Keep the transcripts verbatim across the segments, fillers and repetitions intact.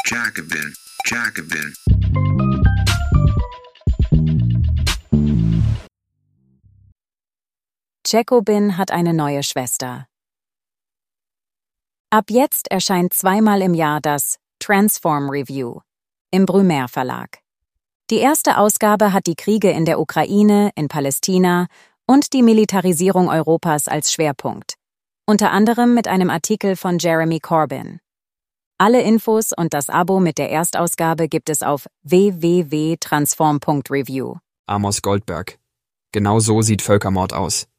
Jacobin, Jacobin. Jacobin hat eine neue Schwester. Ab jetzt erscheint zweimal im Jahr das Transform Review im Brumaire Verlag. Die erste Ausgabe hat die Kriege in der Ukraine, in Palästina und die Militarisierung Europas als Schwerpunkt, unter anderem mit einem Artikel von Jeremy Corbyn. Alle Infos und das Abo mit der Erstausgabe gibt es auf w w w punkt transform punkt review. Amos Goldberg. Genau so sieht Völkermord aus.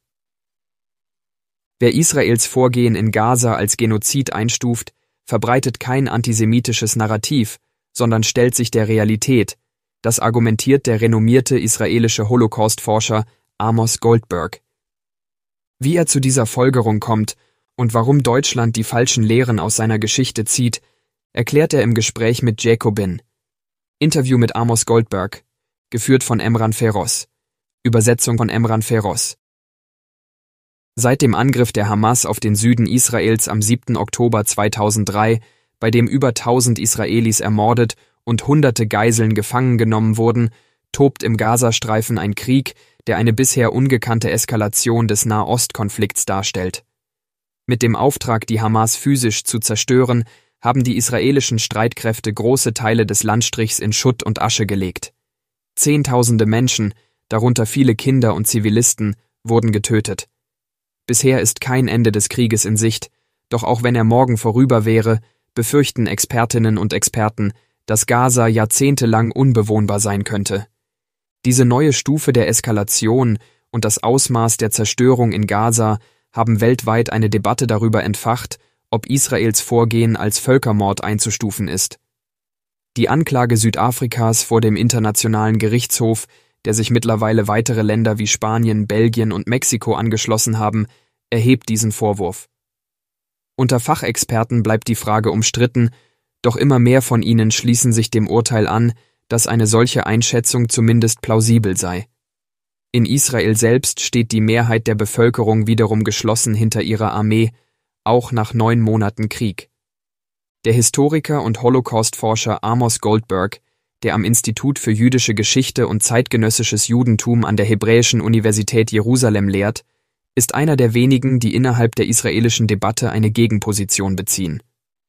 Wer Israels Vorgehen in Gaza als Genozid einstuft, verbreitet kein antisemitisches Narrativ, sondern stellt sich der Realität. Das argumentiert der renommierte israelische Holocaust-Forscher Amos Goldberg. Wie er zu dieser Folgerung kommt und warum Deutschland die falschen Lehren aus seiner Geschichte zieht, erklärt er im Gespräch mit Jacobin. Interview mit Amos Goldberg, geführt von Emran Feroz. Übersetzung von Emran Feroz. Seit dem Angriff der Hamas auf den Süden Israels am siebten Oktober zweitausenddrei, bei dem über tausend Israelis ermordet und hunderte Geiseln gefangen genommen wurden, tobt im Gazastreifen ein Krieg, der eine bisher ungekannte Eskalation des Nahostkonflikts darstellt. Mit dem Auftrag, die Hamas physisch zu zerstören, haben die israelischen Streitkräfte große Teile des Landstrichs in Schutt und Asche gelegt. Zehntausende Menschen, darunter viele Kinder und Zivilisten, wurden getötet. Bisher ist kein Ende des Krieges in Sicht, doch auch wenn er morgen vorüber wäre, befürchten Expertinnen und Experten, dass Gaza jahrzehntelang unbewohnbar sein könnte. Diese neue Stufe der Eskalation und das Ausmaß der Zerstörung in Gaza haben weltweit eine Debatte darüber entfacht, ob Israels Vorgehen als Völkermord einzustufen ist. Die Anklage Südafrikas vor dem Internationalen Gerichtshof, der sich mittlerweile weitere Länder wie Spanien, Belgien und Mexiko angeschlossen haben, erhebt diesen Vorwurf. Unter Fachexperten bleibt die Frage umstritten, doch immer mehr von ihnen schließen sich dem Urteil an, dass eine solche Einschätzung zumindest plausibel sei. In Israel selbst steht die Mehrheit der Bevölkerung wiederum geschlossen hinter ihrer Armee, auch nach neun Monaten Krieg. Der Historiker und Holocaust-Forscher Amos Goldberg, der am Institut für jüdische Geschichte und zeitgenössisches Judentum an der Hebräischen Universität Jerusalem lehrt, ist einer der wenigen, die innerhalb der israelischen Debatte eine Gegenposition beziehen.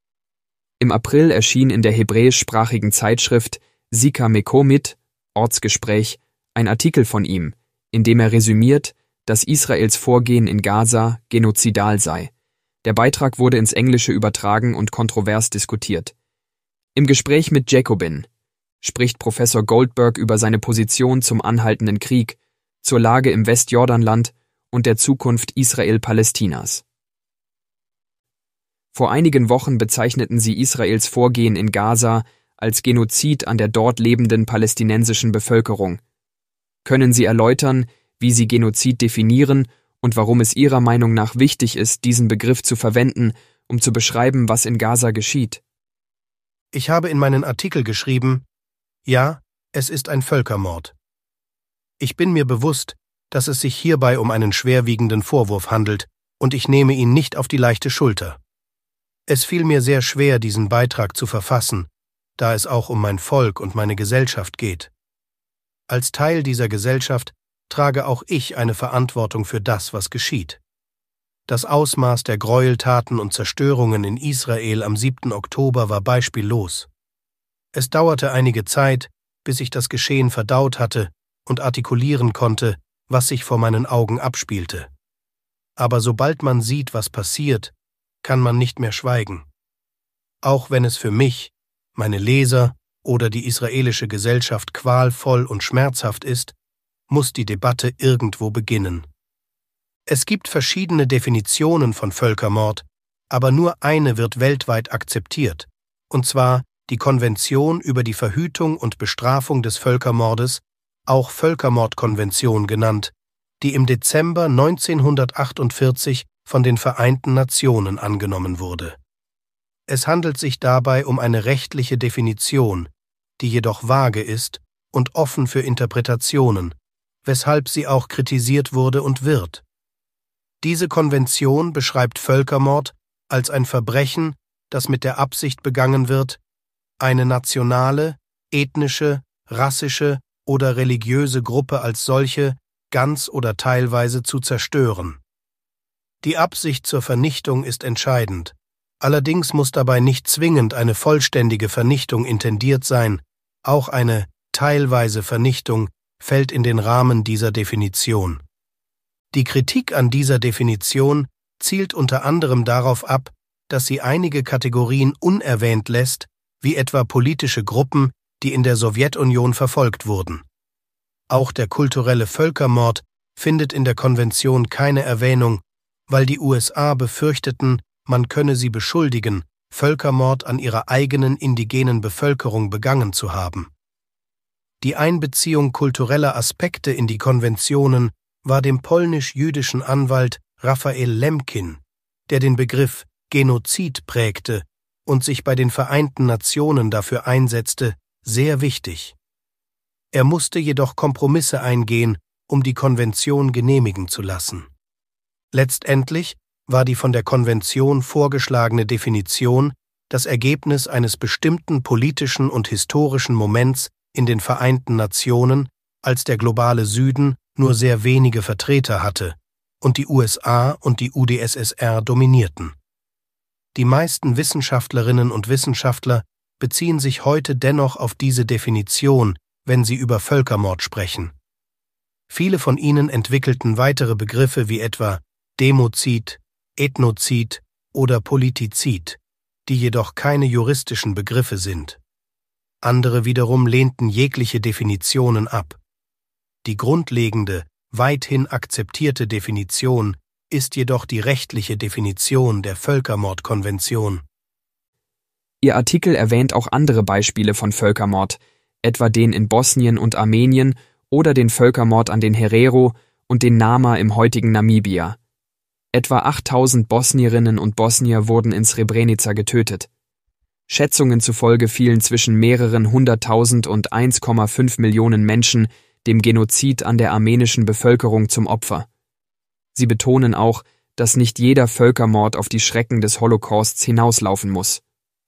Im April erschien in der hebräischsprachigen Zeitschrift Sika Mekomit, Ortsgespräch, ein Artikel von ihm, in dem er resümiert, dass Israels Vorgehen in Gaza genozidal sei. Der Beitrag wurde ins Englische übertragen und kontrovers diskutiert. Im Gespräch mit Jacobin spricht Professor Goldberg über seine Position zum anhaltenden Krieg, zur Lage im Westjordanland und der Zukunft Israel-Palästinas. Vor einigen Wochen bezeichneten sie Israels Vorgehen in Gaza als Genozid an der dort lebenden palästinensischen Bevölkerung. Können Sie erläutern, wie Sie Genozid definieren und warum es Ihrer Meinung nach wichtig ist, diesen Begriff zu verwenden, um zu beschreiben, was in Gaza geschieht? Ich habe in meinen Artikel geschrieben, ja, es ist ein Völkermord. Ich bin mir bewusst, dass es sich hierbei um einen schwerwiegenden Vorwurf handelt, und ich nehme ihn nicht auf die leichte Schulter. Es fiel mir sehr schwer, diesen Beitrag zu verfassen, da es auch um mein Volk und meine Gesellschaft geht. Als Teil dieser Gesellschaft trage auch ich eine Verantwortung für das, was geschieht. Das Ausmaß der Gräueltaten und Zerstörungen in Israel am siebten Oktober war beispiellos. Es dauerte einige Zeit, bis ich das Geschehen verdaut hatte und artikulieren konnte, was sich vor meinen Augen abspielte. Aber sobald man sieht, was passiert, kann man nicht mehr schweigen. Auch wenn es für mich, meine Leser oder die israelische Gesellschaft qualvoll und schmerzhaft ist, muss die Debatte irgendwo beginnen. Es gibt verschiedene Definitionen von Völkermord, aber nur eine wird weltweit akzeptiert, und zwar die Konvention über die Verhütung und Bestrafung des Völkermordes, auch Völkermordkonvention genannt, die im Dezember neunzehnhundertachtundvierzig von den Vereinten Nationen angenommen wurde. Es handelt sich dabei um eine rechtliche Definition, die jedoch vage ist und offen für Interpretationen, weshalb sie auch kritisiert wurde und wird. Diese Konvention beschreibt Völkermord als ein Verbrechen, das mit der Absicht begangen wird, eine nationale, ethnische, rassische oder religiöse Gruppe als solche ganz oder teilweise zu zerstören. Die Absicht zur Vernichtung ist entscheidend, allerdings muss dabei nicht zwingend eine vollständige Vernichtung intendiert sein, auch eine teilweise Vernichtung fällt in den Rahmen dieser Definition. Die Kritik an dieser Definition zielt unter anderem darauf ab, dass sie einige Kategorien unerwähnt lässt, wie etwa politische Gruppen, die in der Sowjetunion verfolgt wurden. Auch der kulturelle Völkermord findet in der Konvention keine Erwähnung, weil die U S A befürchteten, man könne sie beschuldigen, Völkermord an ihrer eigenen indigenen Bevölkerung begangen zu haben. Die Einbeziehung kultureller Aspekte in die Konventionen war dem polnisch-jüdischen Anwalt Raphael Lemkin, der den Begriff Genozid prägte und sich bei den Vereinten Nationen dafür einsetzte, sehr wichtig. Er musste jedoch Kompromisse eingehen, um die Konvention genehmigen zu lassen. Letztendlich war die von der Konvention vorgeschlagene Definition das Ergebnis eines bestimmten politischen und historischen Moments in den Vereinten Nationen, als der globale Süden nur sehr wenige Vertreter hatte und die U S A und die U d S S R dominierten. Die meisten Wissenschaftlerinnen und Wissenschaftler beziehen sich heute dennoch auf diese Definition, wenn sie über Völkermord sprechen. Viele von ihnen entwickelten weitere Begriffe wie etwa Demozid, Ethnozid oder Politizid, die jedoch keine juristischen Begriffe sind. Andere wiederum lehnten jegliche Definitionen ab. Die grundlegende, weithin akzeptierte Definition ist jedoch die rechtliche Definition der Völkermordkonvention. Ihr Artikel erwähnt auch andere Beispiele von Völkermord, etwa den in Bosnien und Armenien oder den Völkermord an den Herero und den Nama im heutigen Namibia. Etwa achttausend Bosnierinnen und Bosnier wurden in Srebrenica getötet. Schätzungen zufolge fielen zwischen mehreren hunderttausend und eins Komma fünf Millionen Menschen dem Genozid an der armenischen Bevölkerung zum Opfer. Sie betonen auch, dass nicht jeder Völkermord auf die Schrecken des Holocausts hinauslaufen muss.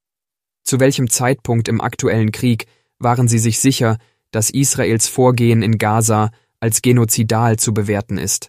Zu welchem Zeitpunkt im aktuellen Krieg waren sie sich sicher, dass Israels Vorgehen in Gaza als genozidal zu bewerten ist?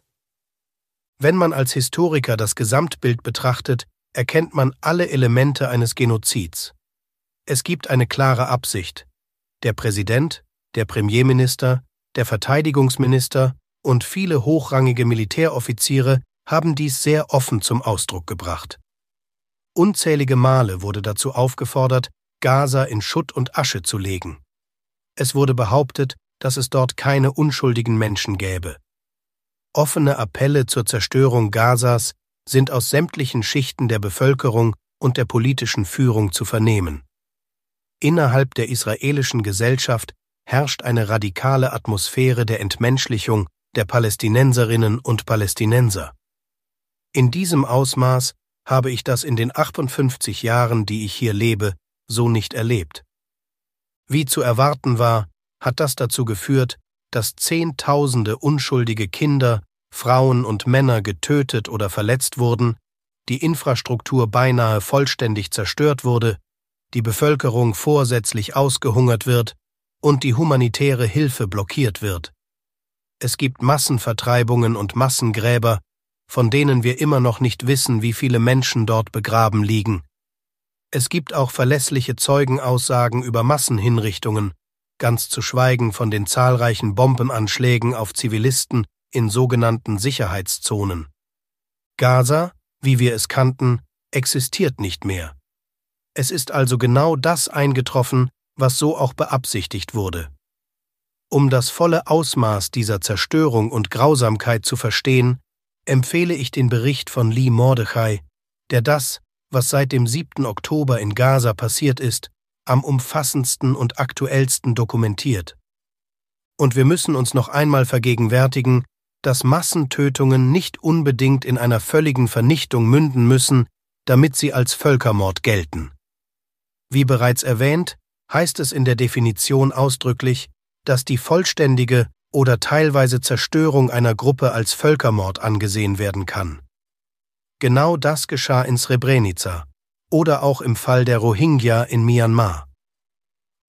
Wenn man als Historiker das Gesamtbild betrachtet, erkennt man alle Elemente eines Genozids. Es gibt eine klare Absicht. Der Präsident, der Premierminister, der Verteidigungsminister und viele hochrangige Militäroffiziere haben dies sehr offen zum Ausdruck gebracht. Unzählige Male wurde dazu aufgefordert, Gaza in Schutt und Asche zu legen. Es wurde behauptet, dass es dort keine unschuldigen Menschen gäbe. Offene Appelle zur Zerstörung Gazas sind aus sämtlichen Schichten der Bevölkerung und der politischen Führung zu vernehmen. Innerhalb der israelischen Gesellschaft herrscht eine radikale Atmosphäre der Entmenschlichung der Palästinenserinnen und Palästinenser. In diesem Ausmaß habe ich das in den achtundfünfzig Jahren, die ich hier lebe, so nicht erlebt. Wie zu erwarten war, hat das dazu geführt, dass Zehntausende unschuldige Kinder, Frauen und Männer getötet oder verletzt wurden, die Infrastruktur beinahe vollständig zerstört wurde, die Bevölkerung vorsätzlich ausgehungert wird und die humanitäre Hilfe blockiert wird. Es gibt Massenvertreibungen und Massengräber, von denen wir immer noch nicht wissen, wie viele Menschen dort begraben liegen. Es gibt auch verlässliche Zeugenaussagen über Massenhinrichtungen, ganz zu schweigen von den zahlreichen Bombenanschlägen auf Zivilisten in sogenannten Sicherheitszonen. Gaza, wie wir es kannten, existiert nicht mehr. Es ist also genau das eingetroffen, was so auch beabsichtigt wurde. Um das volle Ausmaß dieser Zerstörung und Grausamkeit zu verstehen, empfehle ich den Bericht von Lee Mordechai, der das, was seit dem siebten Oktober in Gaza passiert ist, am umfassendsten und aktuellsten dokumentiert. Und wir müssen uns noch einmal vergegenwärtigen, dass Massentötungen nicht unbedingt in einer völligen Vernichtung münden müssen, damit sie als Völkermord gelten. Wie bereits erwähnt, heißt es in der Definition ausdrücklich, dass die vollständige oder teilweise Zerstörung einer Gruppe als Völkermord angesehen werden kann. Genau das geschah in Srebrenica oder auch im Fall der Rohingya in Myanmar.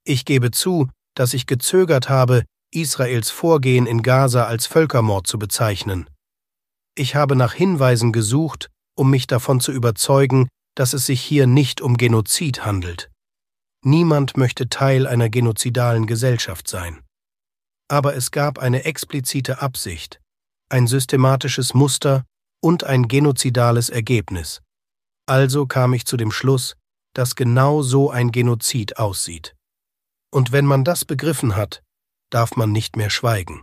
Ich gebe zu, dass ich gezögert habe, Israels Vorgehen in Gaza als Völkermord zu bezeichnen. Ich habe nach Hinweisen gesucht, um mich davon zu überzeugen, dass es sich hier nicht um Genozid handelt. Niemand möchte Teil einer genozidalen Gesellschaft sein. Aber es gab eine explizite Absicht, ein systematisches Muster und ein genozidales Ergebnis. Also kam ich zu dem Schluss, dass genau so ein Genozid aussieht. Und wenn man das begriffen hat, darf man nicht mehr schweigen.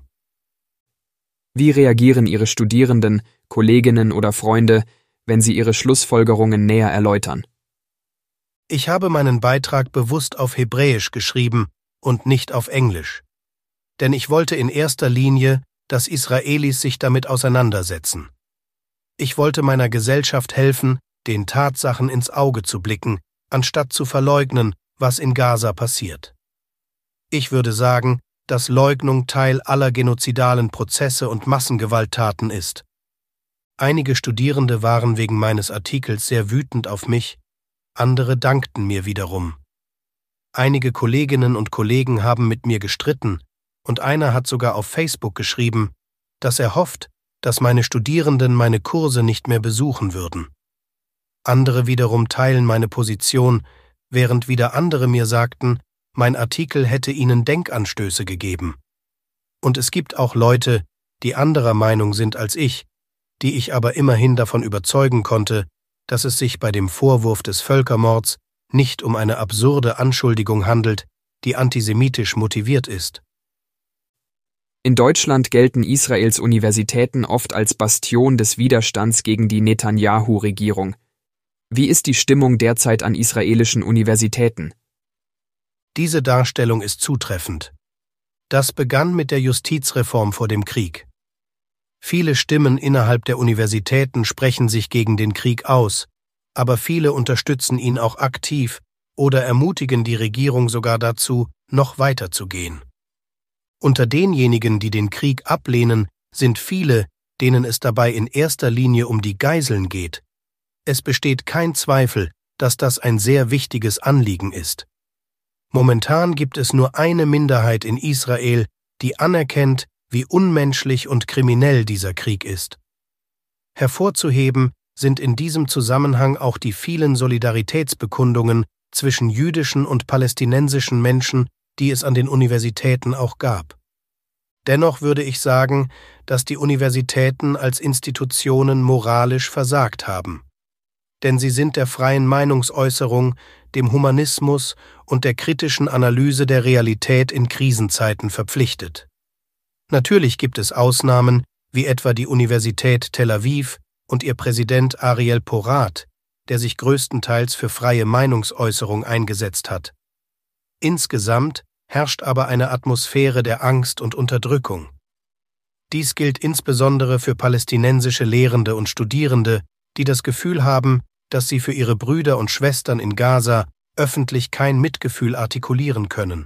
Wie reagieren Ihre Studierenden, Kolleginnen oder Freunde, wenn Sie Ihre Schlussfolgerungen näher erläutern? Ich habe meinen Beitrag bewusst auf Hebräisch geschrieben und nicht auf Englisch. Denn ich wollte in erster Linie, dass Israelis sich damit auseinandersetzen. Ich wollte meiner Gesellschaft helfen, den Tatsachen ins Auge zu blicken, anstatt zu verleugnen, was in Gaza passiert. Ich würde sagen, dass Leugnung Teil aller genozidalen Prozesse und Massengewalttaten ist. Einige Studierende waren wegen meines Artikels sehr wütend auf mich, andere dankten mir wiederum. Einige Kolleginnen und Kollegen haben mit mir gestritten und einer hat sogar auf Facebook geschrieben, dass er hofft, dass meine Studierenden meine Kurse nicht mehr besuchen würden. Andere wiederum teilen meine Position, während wieder andere mir sagten, mein Artikel hätte ihnen Denkanstöße gegeben. Und es gibt auch Leute, die anderer Meinung sind als ich, die ich aber immerhin davon überzeugen konnte, dass es sich bei dem Vorwurf des Völkermords nicht um eine absurde Anschuldigung handelt, die antisemitisch motiviert ist. In Deutschland gelten Israels Universitäten oft als Bastion des Widerstands gegen die Netanjahu-Regierung. Wie ist die Stimmung derzeit an israelischen Universitäten? Diese Darstellung ist zutreffend. Das begann mit der Justizreform vor dem Krieg. Viele Stimmen innerhalb der Universitäten sprechen sich gegen den Krieg aus, aber viele unterstützen ihn auch aktiv oder ermutigen die Regierung sogar dazu, noch weiter zu gehen. Unter denjenigen, die den Krieg ablehnen, sind viele, denen es dabei in erster Linie um die Geiseln geht. Es besteht kein Zweifel, dass das ein sehr wichtiges Anliegen ist. Momentan gibt es nur eine Minderheit in Israel, die anerkennt, wie unmenschlich und kriminell dieser Krieg ist. Hervorzuheben sind in diesem Zusammenhang auch die vielen Solidaritätsbekundungen zwischen jüdischen und palästinensischen Menschen, die es an den Universitäten auch gab. Dennoch würde ich sagen, dass die Universitäten als Institutionen moralisch versagt haben. Denn sie sind der freien Meinungsäußerung, dem Humanismus und der kritischen Analyse der Realität in Krisenzeiten verpflichtet. Natürlich gibt es Ausnahmen, wie etwa die Universität Tel Aviv und ihr Präsident Ariel Porat, der sich größtenteils für freie Meinungsäußerung eingesetzt hat. Insgesamt herrscht aber eine Atmosphäre der Angst und Unterdrückung. Dies gilt insbesondere für palästinensische Lehrende und Studierende, die das Gefühl haben, dass sie für ihre Brüder und Schwestern in Gaza öffentlich kein Mitgefühl artikulieren können.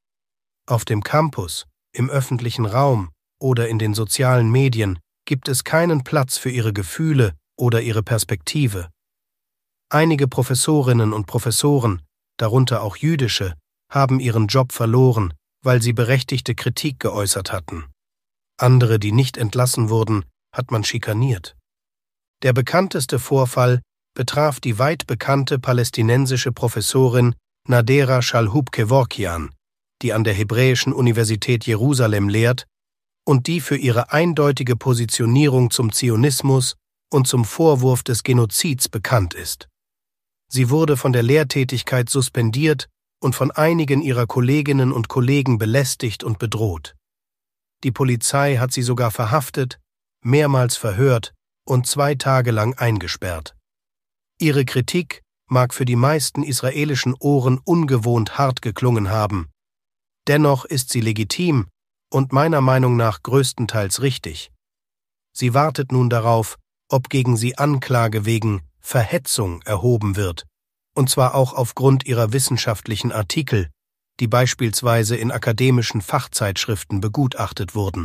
Auf dem Campus, im öffentlichen Raum oder in den sozialen Medien gibt es keinen Platz für ihre Gefühle oder ihre Perspektive. Einige Professorinnen und Professoren, darunter auch jüdische, haben ihren Job verloren, weil sie berechtigte Kritik geäußert hatten. Andere, die nicht entlassen wurden, hat man schikaniert. Der bekannteste Vorfall betraf die weit bekannte palästinensische Professorin Nadera Shalhoub-Kevorkian, die an der Hebräischen Universität Jerusalem lehrt und die für ihre eindeutige Positionierung zum Zionismus und zum Vorwurf des Genozids bekannt ist. Sie wurde von der Lehrtätigkeit suspendiert und von einigen ihrer Kolleginnen und Kollegen belästigt und bedroht. Die Polizei hat sie sogar verhaftet, mehrmals verhört und zwei Tage lang eingesperrt. Ihre Kritik mag für die meisten israelischen Ohren ungewohnt hart geklungen haben. Dennoch ist sie legitim und meiner Meinung nach größtenteils richtig. Sie wartet nun darauf, ob gegen sie Anklage wegen Verhetzung erhoben wird, und zwar auch aufgrund ihrer wissenschaftlichen Artikel, die beispielsweise in akademischen Fachzeitschriften begutachtet wurden.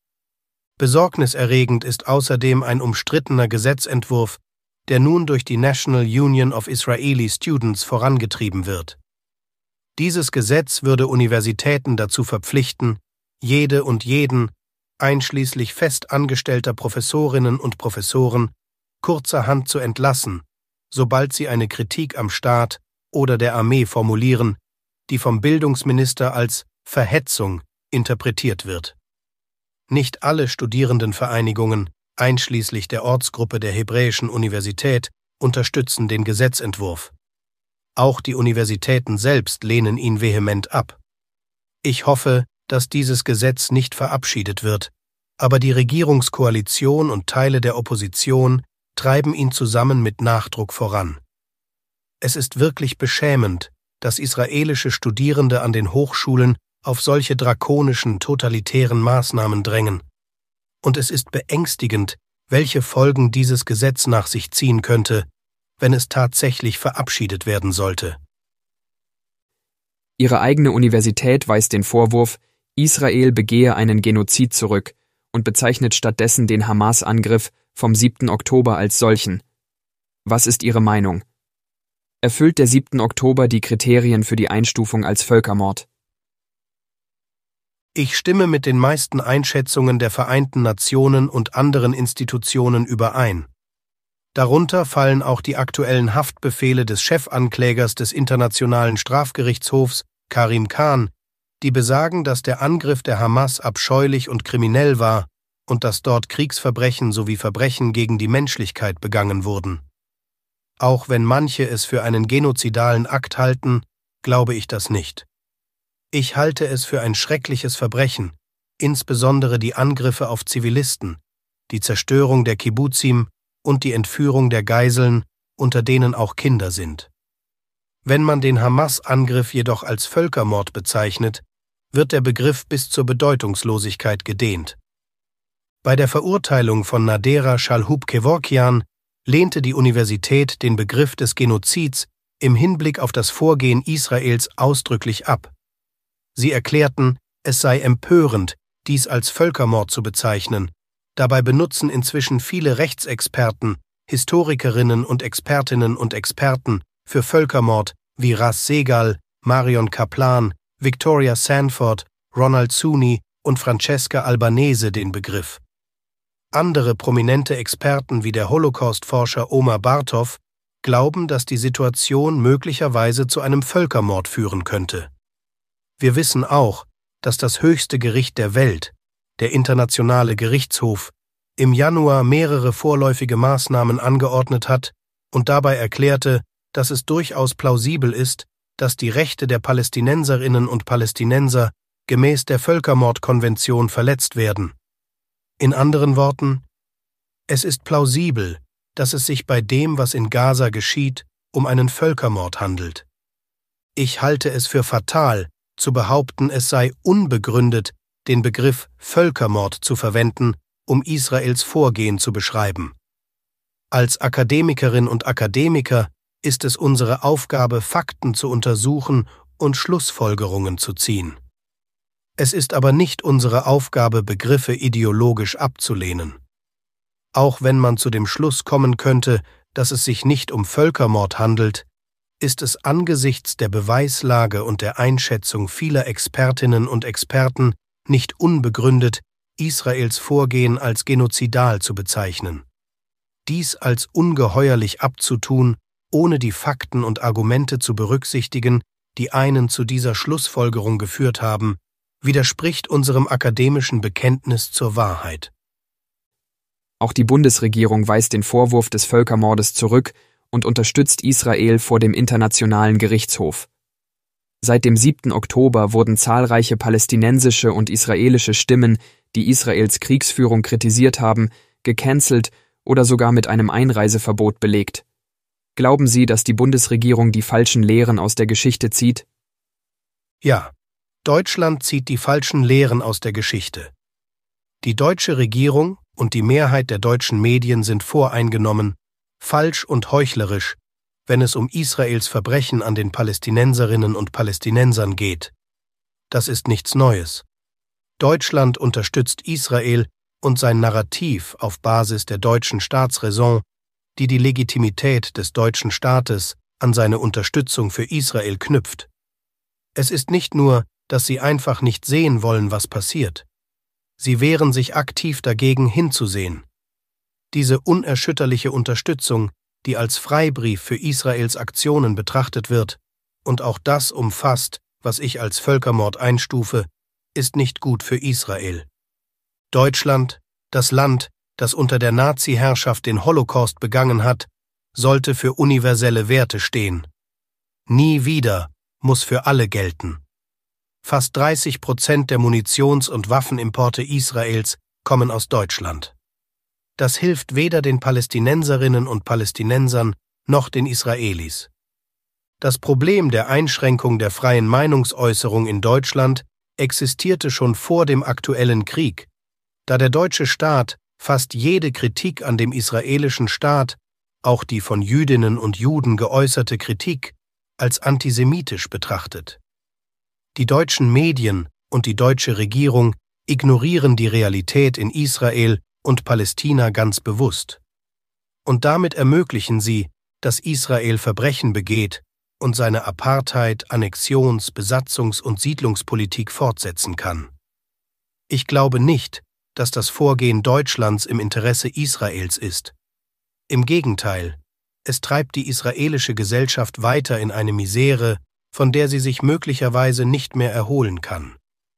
Besorgniserregend ist außerdem ein umstrittener Gesetzentwurf, der nun durch die National Union of Israeli Students vorangetrieben wird. Dieses Gesetz würde Universitäten dazu verpflichten, jede und jeden, einschließlich fest angestellter Professorinnen und Professoren, kurzerhand zu entlassen, sobald sie eine Kritik am Staat oder der Armee formulieren, die vom Bildungsminister als Verhetzung interpretiert wird. Nicht alle Studierendenvereinigungen, einschließlich der Ortsgruppe der Hebräischen Universität, unterstützen den Gesetzentwurf. Auch die Universitäten selbst lehnen ihn vehement ab. Ich hoffe, dass dieses Gesetz nicht verabschiedet wird, aber die Regierungskoalition und Teile der Opposition treiben ihn zusammen mit Nachdruck voran. Es ist wirklich beschämend, dass israelische Studierende an den Hochschulen auf solche drakonischen, totalitären Maßnahmen drängen. Und es ist beängstigend, welche Folgen dieses Gesetz nach sich ziehen könnte, wenn es tatsächlich verabschiedet werden sollte. Ihre eigene Universität weist den Vorwurf, Israel begehe einen Genozid zurück und bezeichnet stattdessen den Hamas-Angriff vom siebten Oktober als solchen. Was ist Ihre Meinung? Erfüllt der siebte Oktober die Kriterien für die Einstufung als Völkermord? Ich stimme mit den meisten Einschätzungen der Vereinten Nationen und anderen Institutionen überein. Darunter fallen auch die aktuellen Haftbefehle des Chefanklägers des Internationalen Strafgerichtshofs, Karim Khan, die besagen, dass der Angriff der Hamas abscheulich und kriminell war und dass dort Kriegsverbrechen sowie Verbrechen gegen die Menschlichkeit begangen wurden. Auch wenn manche es für einen genozidalen Akt halten, glaube ich das nicht. Ich halte es für ein schreckliches Verbrechen, insbesondere die Angriffe auf Zivilisten, die Zerstörung der Kibbuzim und die Entführung der Geiseln, unter denen auch Kinder sind. Wenn man den Hamas-Angriff jedoch als Völkermord bezeichnet, wird der Begriff bis zur Bedeutungslosigkeit gedehnt. Bei der Verurteilung von Nadera Shalhoub-Kevorkian lehnte die Universität den Begriff des Genozids im Hinblick auf das Vorgehen Israels ausdrücklich ab. Sie erklärten, es sei empörend, dies als Völkermord zu bezeichnen. Dabei benutzen inzwischen viele Rechtsexperten, Historikerinnen und Expertinnen und Experten für Völkermord wie Ras Segal, Marion Kaplan, Victoria Sanford, Ronald Suni und Francesca Albanese den Begriff. Andere prominente Experten wie der Holocaust-Forscher Omar Bartov glauben, dass die Situation möglicherweise zu einem Völkermord führen könnte. Wir wissen auch, dass das höchste Gericht der Welt, der Internationale Gerichtshof, im Januar mehrere vorläufige Maßnahmen angeordnet hat und dabei erklärte, dass es durchaus plausibel ist, dass die Rechte der Palästinenserinnen und Palästinenser gemäß der Völkermordkonvention verletzt werden. In anderen Worten, es ist plausibel, dass es sich bei dem, was in Gaza geschieht, um einen Völkermord handelt. Ich halte es für fatal, zu behaupten, es sei unbegründet, den Begriff Völkermord zu verwenden, um Israels Vorgehen zu beschreiben. Als Akademikerin und Akademiker ist es unsere Aufgabe, Fakten zu untersuchen und Schlussfolgerungen zu ziehen. Es ist aber nicht unsere Aufgabe, Begriffe ideologisch abzulehnen. Auch wenn man zu dem Schluss kommen könnte, dass es sich nicht um Völkermord handelt, ist es angesichts der Beweislage und der Einschätzung vieler Expertinnen und Experten nicht unbegründet, Israels Vorgehen als genozidal zu bezeichnen. Dies als ungeheuerlich abzutun, ohne die Fakten und Argumente zu berücksichtigen, die einen zu dieser Schlussfolgerung geführt haben, widerspricht unserem akademischen Bekenntnis zur Wahrheit. Auch die Bundesregierung weist den Vorwurf des Völkermordes zurück und unterstützt Israel vor dem Internationalen Gerichtshof. Seit dem siebten Oktober wurden zahlreiche palästinensische und israelische Stimmen, die Israels Kriegsführung kritisiert haben, gecancelt oder sogar mit einem Einreiseverbot belegt. Glauben Sie, dass die Bundesregierung die falschen Lehren aus der Geschichte zieht? Ja, Deutschland zieht die falschen Lehren aus der Geschichte. Die deutsche Regierung und die Mehrheit der deutschen Medien sind voreingenommen, falsch und heuchlerisch, wenn es um Israels Verbrechen an den Palästinenserinnen und Palästinensern geht. Das ist nichts Neues. Deutschland unterstützt Israel und sein Narrativ auf Basis der deutschen Staatsräson, die die Legitimität des deutschen Staates an seine Unterstützung für Israel knüpft. Es ist nicht nur, dass sie einfach nicht sehen wollen, was passiert. Sie wehren sich aktiv dagegen, hinzusehen. Diese unerschütterliche Unterstützung, die als Freibrief für Israels Aktionen betrachtet wird, und auch das umfasst, was ich als Völkermord einstufe, ist nicht gut für Israel. Deutschland, das Land, das unter der Nazi-Herrschaft den Holocaust begangen hat, sollte für universelle Werte stehen. Nie wieder muss für alle gelten. Fast dreißig Prozent der Munitions- und Waffenimporte Israels kommen aus Deutschland. Das hilft weder den Palästinenserinnen und Palästinensern noch den Israelis. Das Problem der Einschränkung der freien Meinungsäußerung in Deutschland existierte schon vor dem aktuellen Krieg, da der deutsche Staat fast jede Kritik an dem israelischen Staat, auch die von Jüdinnen und Juden geäußerte Kritik, als antisemitisch betrachtet. Die deutschen Medien und die deutsche Regierung ignorieren die Realität in Israel und Palästina ganz bewusst. Und damit ermöglichen sie, dass Israel Verbrechen begeht und seine Apartheid-, Annexions-, Besatzungs- und Siedlungspolitik fortsetzen kann. Ich glaube nicht, dass das Vorgehen Deutschlands im Interesse Israels ist. Im Gegenteil, es treibt die israelische Gesellschaft weiter in eine Misere, von der sie sich möglicherweise nicht mehr erholen kann.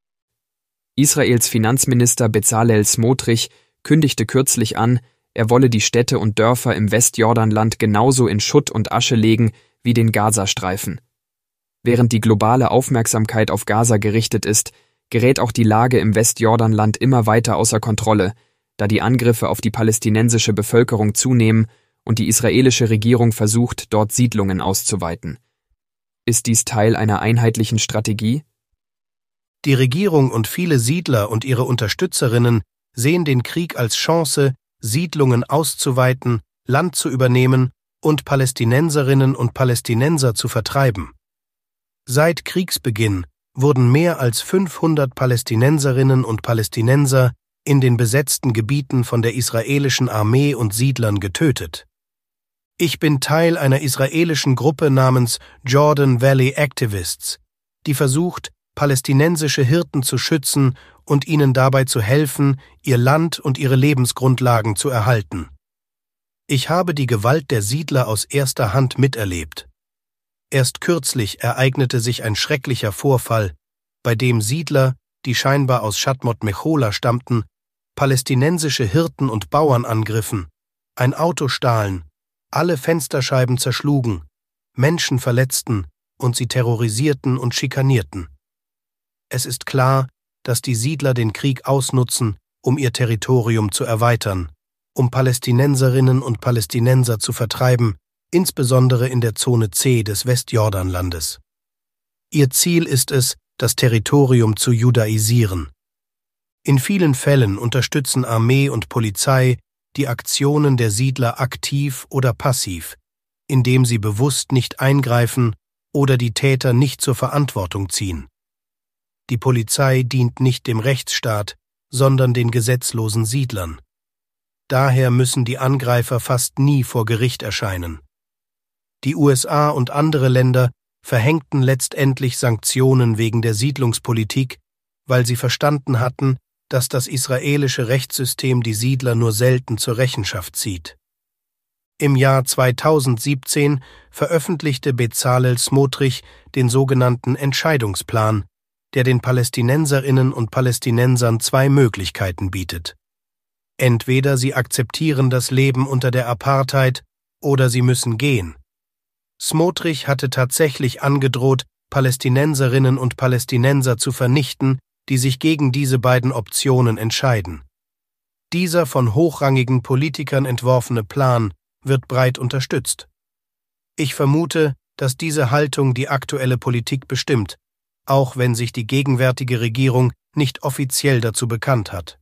Israels Finanzminister Bezalel Smotrich kündigte kürzlich an, er wolle die Städte und Dörfer im Westjordanland genauso in Schutt und Asche legen wie den Gazastreifen. Während die globale Aufmerksamkeit auf Gaza gerichtet ist, gerät auch die Lage im Westjordanland immer weiter außer Kontrolle, da die Angriffe auf die palästinensische Bevölkerung zunehmen und die israelische Regierung versucht, dort Siedlungen auszuweiten. Ist dies Teil einer einheitlichen Strategie? Die Regierung und viele Siedler und ihre Unterstützerinnen sehen den Krieg als Chance, Siedlungen auszuweiten, Land zu übernehmen und Palästinenserinnen und Palästinenser zu vertreiben. Seit Kriegsbeginn wurden mehr als fünfhundert Palästinenserinnen und Palästinenser in den besetzten Gebieten von der israelischen Armee und Siedlern getötet. Ich bin Teil einer israelischen Gruppe namens Jordan Valley Activists, die versucht, palästinensische Hirten zu schützen und ihnen dabei zu helfen, ihr Land und ihre Lebensgrundlagen zu erhalten. Ich habe die Gewalt der Siedler aus erster Hand miterlebt. Erst kürzlich ereignete sich ein schrecklicher Vorfall, bei dem Siedler, die scheinbar aus Shadmot Mechola stammten, palästinensische Hirten und Bauern angriffen, ein Auto stahlen, alle Fensterscheiben zerschlugen, Menschen verletzten und sie terrorisierten und schikanierten. Es ist klar, dass die Siedler den Krieg ausnutzen, um ihr Territorium zu erweitern, um Palästinenserinnen und Palästinenser zu vertreiben, insbesondere in der Zone C des Westjordanlandes. Ihr Ziel ist es, das Territorium zu judaisieren. In vielen Fällen unterstützen Armee und Polizei die Aktionen der Siedler aktiv oder passiv, indem sie bewusst nicht eingreifen oder die Täter nicht zur Verantwortung ziehen. Die Polizei dient nicht dem Rechtsstaat, sondern den gesetzlosen Siedlern. Daher müssen die Angreifer fast nie vor Gericht erscheinen. Die U S A und andere Länder verhängten letztendlich Sanktionen wegen der Siedlungspolitik, weil sie verstanden hatten, dass das israelische Rechtssystem die Siedler nur selten zur Rechenschaft zieht. Im Jahr zweitausendsiebzehn veröffentlichte Bezalel Smotrich den sogenannten Entscheidungsplan, der den Palästinenserinnen und Palästinensern zwei Möglichkeiten bietet. Entweder sie akzeptieren das Leben unter der Apartheid oder sie müssen gehen. Smotrich hatte tatsächlich angedroht, Palästinenserinnen und Palästinenser zu vernichten, die sich gegen diese beiden Optionen entscheiden. Dieser von hochrangigen Politikern entworfene Plan wird breit unterstützt. Ich vermute, dass diese Haltung die aktuelle Politik bestimmt, auch wenn sich die gegenwärtige Regierung nicht offiziell dazu bekannt hat.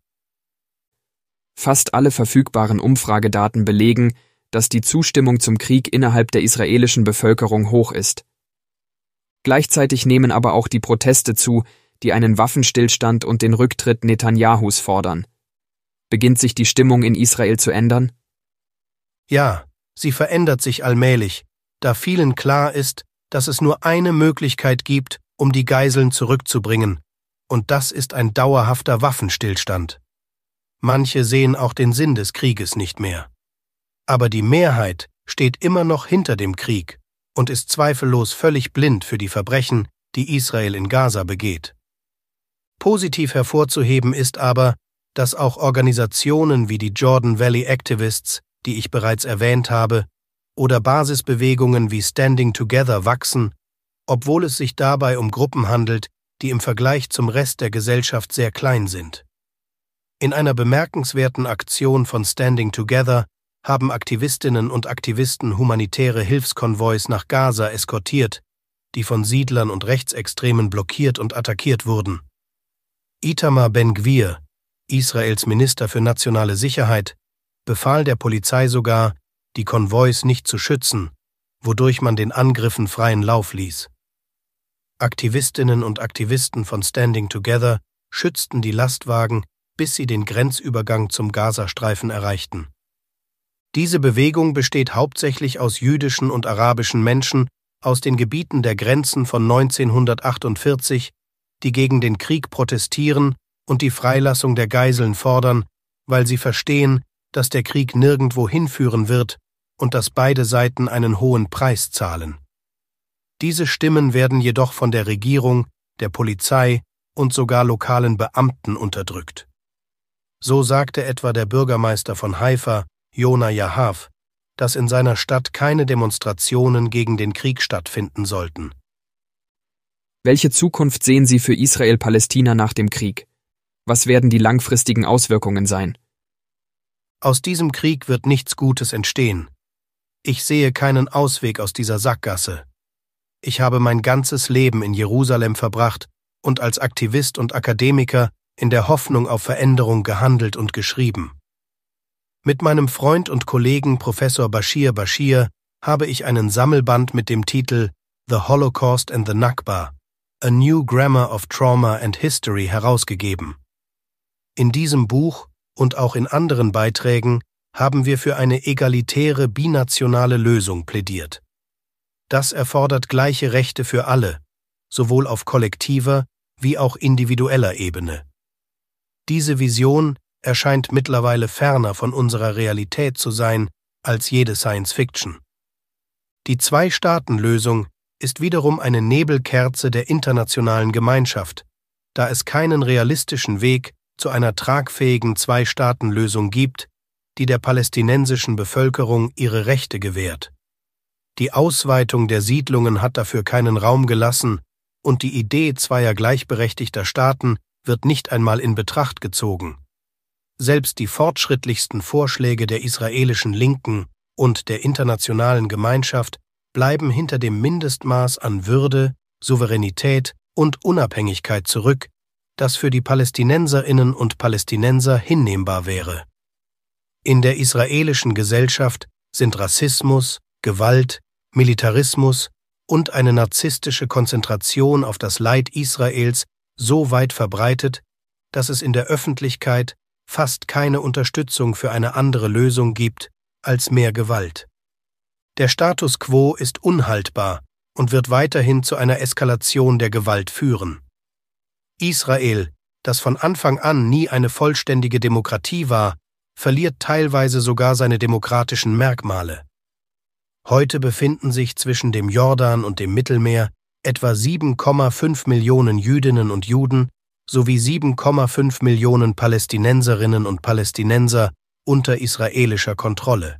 Fast alle verfügbaren Umfragedaten belegen, dass die Zustimmung zum Krieg innerhalb der israelischen Bevölkerung hoch ist. Gleichzeitig nehmen aber auch die Proteste zu, die einen Waffenstillstand und den Rücktritt Netanyahus fordern. Beginnt sich die Stimmung in Israel zu ändern? Ja, sie verändert sich allmählich, da vielen klar ist, dass es nur eine Möglichkeit gibt, um die Geiseln zurückzubringen, und das ist ein dauerhafter Waffenstillstand. Manche sehen auch den Sinn des Krieges nicht mehr. Aber die Mehrheit steht immer noch hinter dem Krieg und ist zweifellos völlig blind für die Verbrechen, die Israel in Gaza begeht. Positiv hervorzuheben ist aber, dass auch Organisationen wie die Jordan Valley Activists, die ich bereits erwähnt habe, oder Basisbewegungen wie Standing Together wachsen, obwohl es sich dabei um Gruppen handelt, die im Vergleich zum Rest der Gesellschaft sehr klein sind. In einer bemerkenswerten Aktion von Standing Together haben Aktivistinnen und Aktivisten humanitäre Hilfskonvois nach Gaza eskortiert, die von Siedlern und Rechtsextremen blockiert und attackiert wurden. Itamar Ben-Gvir, Israels Minister für nationale Sicherheit, befahl der Polizei sogar, die Konvois nicht zu schützen, wodurch man den Angriffen freien Lauf ließ. Aktivistinnen und Aktivisten von Standing Together schützten die Lastwagen, bis sie den Grenzübergang zum Gazastreifen erreichten. Diese Bewegung besteht hauptsächlich aus jüdischen und arabischen Menschen aus den Gebieten der Grenzen von neunzehnhundertachtundvierzig, die gegen den Krieg protestieren und die Freilassung der Geiseln fordern, weil sie verstehen, dass der Krieg nirgendwo hinführen wird und dass beide Seiten einen hohen Preis zahlen. Diese Stimmen werden jedoch von der Regierung, der Polizei und sogar lokalen Beamten unterdrückt. So sagte etwa der Bürgermeister von Haifa, Yona Yahav, dass in seiner Stadt keine Demonstrationen gegen den Krieg stattfinden sollten. Welche Zukunft sehen Sie für Israel-Palästina nach dem Krieg? Was werden die langfristigen Auswirkungen sein? Aus diesem Krieg wird nichts Gutes entstehen. Ich sehe keinen Ausweg aus dieser Sackgasse. Ich habe mein ganzes Leben in Jerusalem verbracht und als Aktivist und Akademiker in der Hoffnung auf Veränderung gehandelt und geschrieben. Mit meinem Freund und Kollegen Professor Bashir Bashir habe ich einen Sammelband mit dem Titel The Holocaust and the Nakba, A New Grammar of Trauma and History herausgegeben. In diesem Buch und auch in anderen Beiträgen haben wir für eine egalitäre binationale Lösung plädiert. Das erfordert gleiche Rechte für alle, sowohl auf kollektiver wie auch individueller Ebene. Diese Vision erscheint mittlerweile ferner von unserer Realität zu sein als jede Science-Fiction. Die Zwei-Staaten-Lösung ist wiederum eine Nebelkerze der internationalen Gemeinschaft, da es keinen realistischen Weg zu einer tragfähigen Zwei-Staaten-Lösung gibt, die der palästinensischen Bevölkerung ihre Rechte gewährt. Die Ausweitung der Siedlungen hat dafür keinen Raum gelassen und die Idee zweier gleichberechtigter Staaten wird nicht einmal in Betracht gezogen. Selbst die fortschrittlichsten Vorschläge der israelischen Linken und der internationalen Gemeinschaft bleiben hinter dem Mindestmaß an Würde, Souveränität und Unabhängigkeit zurück, das für die Palästinenserinnen und Palästinenser hinnehmbar wäre. In der israelischen Gesellschaft sind Rassismus, Gewalt, Militarismus und eine narzisstische Konzentration auf das Leid Israels so weit verbreitet, dass es in der Öffentlichkeit fast keine Unterstützung für eine andere Lösung gibt als mehr Gewalt. Der Status quo ist unhaltbar und wird weiterhin zu einer Eskalation der Gewalt führen. Israel, das von Anfang an nie eine vollständige Demokratie war, verliert teilweise sogar seine demokratischen Merkmale. Heute befinden sich zwischen dem Jordan und dem Mittelmeer etwa sieben Komma fünf Millionen Jüdinnen und Juden sowie sieben Komma fünf Millionen Palästinenserinnen und Palästinenser unter israelischer Kontrolle.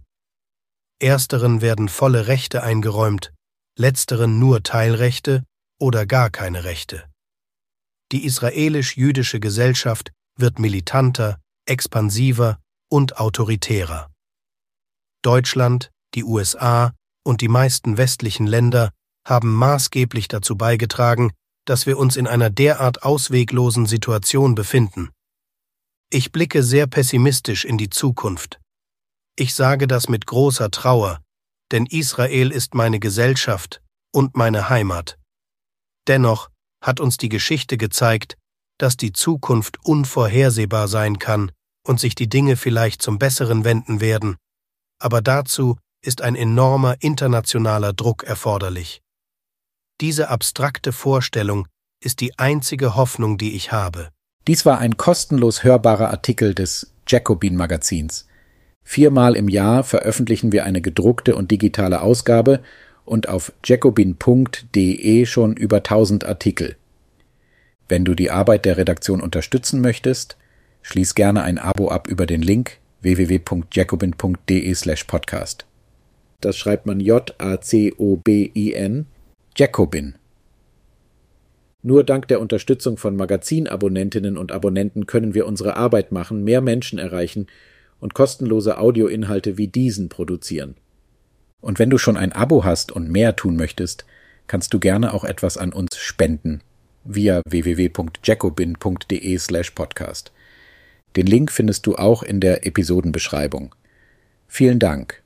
Ersteren werden volle Rechte eingeräumt, letzteren nur Teilrechte oder gar keine Rechte. Die israelisch-jüdische Gesellschaft wird militanter, expansiver und autoritärer. Deutschland, die U S A und die meisten westlichen Länder haben maßgeblich dazu beigetragen, dass wir uns in einer derart ausweglosen Situation befinden. Ich blicke sehr pessimistisch in die Zukunft. Ich sage das mit großer Trauer, denn Israel ist meine Gesellschaft und meine Heimat. Dennoch hat uns die Geschichte gezeigt, dass die Zukunft unvorhersehbar sein kann und sich die Dinge vielleicht zum Besseren wenden werden, aber dazu ist ein enormer internationaler Druck erforderlich. Diese abstrakte Vorstellung ist die einzige Hoffnung, die ich habe. Dies war ein kostenlos hörbarer Artikel des Jacobin-Magazins. Viermal im Jahr veröffentlichen wir eine gedruckte und digitale Ausgabe und auf jacobin punkt de schon über tausend Artikel. Wenn du die Arbeit der Redaktion unterstützen möchtest, schließ gerne ein Abo ab über den Link w w w punkt jacobin punkt de slash podcast. Das schreibt man J A C O B I N, Jacobin. Nur dank der Unterstützung von Magazinabonnentinnen und Abonnenten können wir unsere Arbeit machen, mehr Menschen erreichen und kostenlose Audioinhalte wie diesen produzieren. Und wenn du schon ein Abo hast und mehr tun möchtest, kannst du gerne auch etwas an uns spenden via w w w punkt jacobin punkt de slash podcast. Den Link findest du auch in der Episodenbeschreibung. Vielen Dank.